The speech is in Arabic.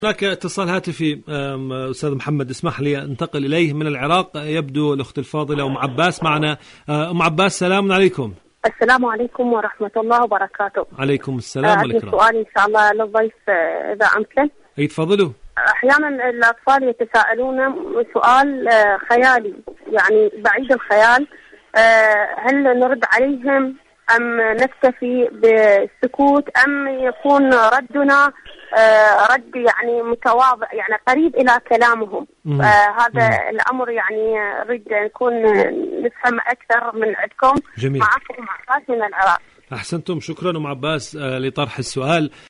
هناك اتصال هاتفي أستاذ محمد، اسمح لي أنتقل إليه من العراق. يبدو الأخت الفاضلة أم عباس معنا. أم عباس، سلام عليكم. السلام عليكم ورحمة الله وبركاته. عليكم السلام والإكرام. سؤالي إن شاء الله للضيف إذا أمكن. أي تفضلوا. أحيانا الأطفال يتساءلون سؤال خيالي، يعني بعيد الخيال، هل نرد عليهم أم نكتفي بالسكوت أم يكون ردنا رد يعني متواضع، يعني قريب إلى كلامهم. هذا الأمر يعني نريد نكون نفهم أكثر من عندكم. جميل. معكم عباس من العراق. أحسنتم، شكرا أم عباس لطرح السؤال.